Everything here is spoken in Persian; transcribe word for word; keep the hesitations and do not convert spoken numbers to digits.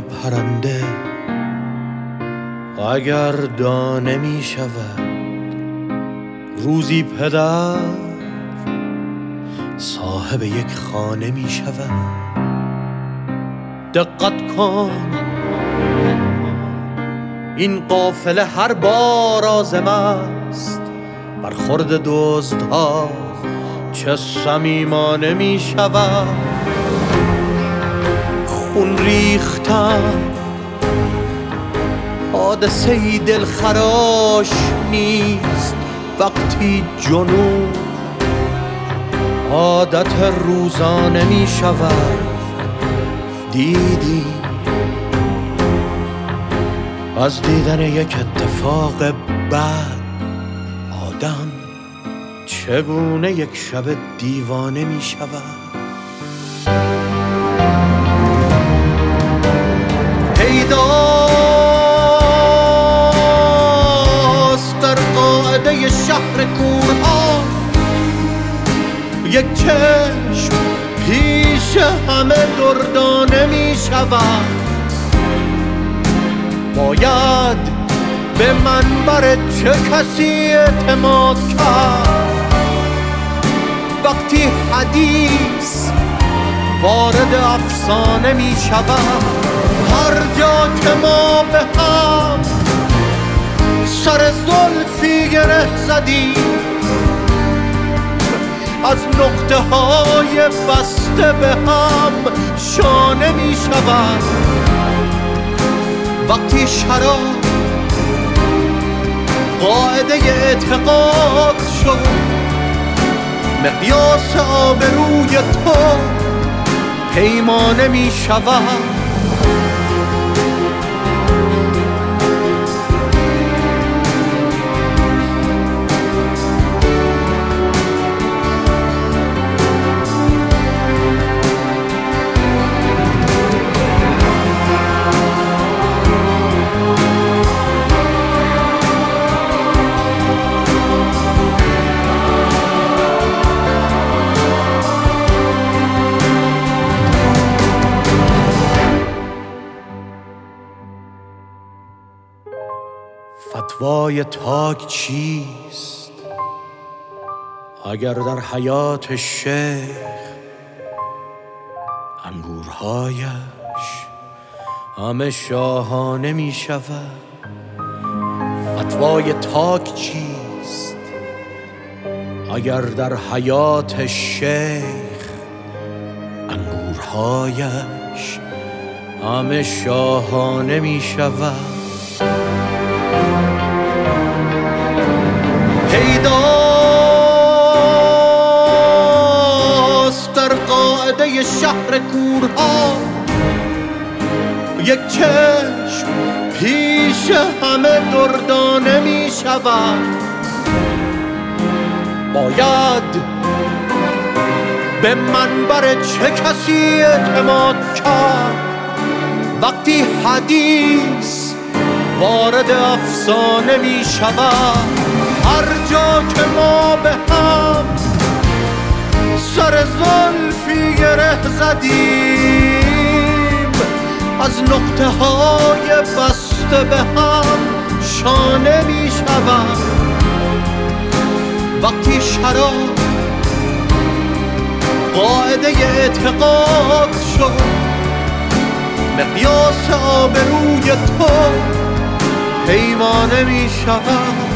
پرنده اگر دانه می شود، روزی پدر صاحب یک خانه می شود. دقت کن این قافله هر بار آزم است، برخورد دزدها چه صمیمانه می شود. خون ریختن حادثه‌ای دلخراش نیست، وقتی جنون عادت روزانه می شود. دیدی از دیدن یک اتفاق بد آدم چگونه یک شب دیوانه می شود. پیداست در قاعده شهر کورها یک چشم پیش همه دردانه می شود. باید به منبر چه کسی اعتماد کرد وقتی حدیث وارد افسانه می شود. هر جا که ما به هم سر زلفی گره زدیم، از نقطه های بسته به هم شانه می شود. وقتی شراب قاعده اعتقاد شد، مقیاس آبروی تو پیمانه می شود. فتوای تاک چیست اگر در حیات شیخ انگورهایش همه شاهانه می شود؟ فتوای تاک چیست اگر در حیات شیخ انگورهایش همه شاهانه می شود؟ پیداست در قاعده شهر کورها یک چشم پیش همه دردانه می شود. باید به منبر چه کسی اعتماد کرد وقتی حدیث وارد افسانه می شود. هر جا که ما به هم سر زلفی گره زدیم، از نقطه های بسته به هم شانه می شود. وقتی شراب قاعده اعتقاد شد، مقیاس آبروی تو پیمانه می شود.